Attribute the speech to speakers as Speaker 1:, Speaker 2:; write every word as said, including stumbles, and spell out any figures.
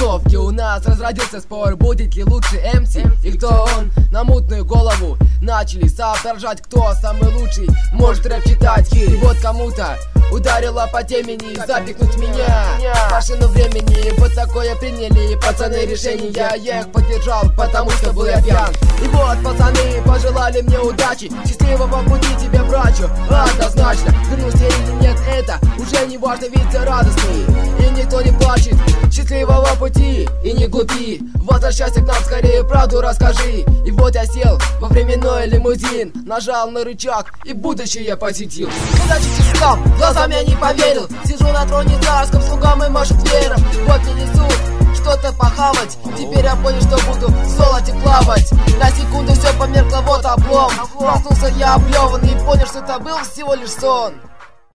Speaker 1: тусовке у нас разродился спор, будет ли лучше эм си и кто он. На мутную голову начали соображать, кто самый лучший может рэп читать. И вот кому-то ударила по темени запикнуть меня. Машину времени вот такое приняли пацаны решение. Я их поддержал, потому что был я пьян. И вот пацаны пожелали мне удачи, счастливого пути тебе, брачу. Однозначно, вернусь я или нет, это уже не важно, ведь ты радостный и никто не плачет. Счастливого пути и не глупи, возвращайся к нам скорее, правду расскажи. И вот я сел во временной лимузин, нажал на рычаг и будущее посетил. Когда чуть-чуть стал, глазам я не поверил. Сижу на троне царском, слугам и машут веером. Вот мне несут что-то похавать, теперь я понял, что буду в золоте плавать. На секунду все померкло, вот облом. Проснулся я облеванный и понял, что это был всего лишь сон.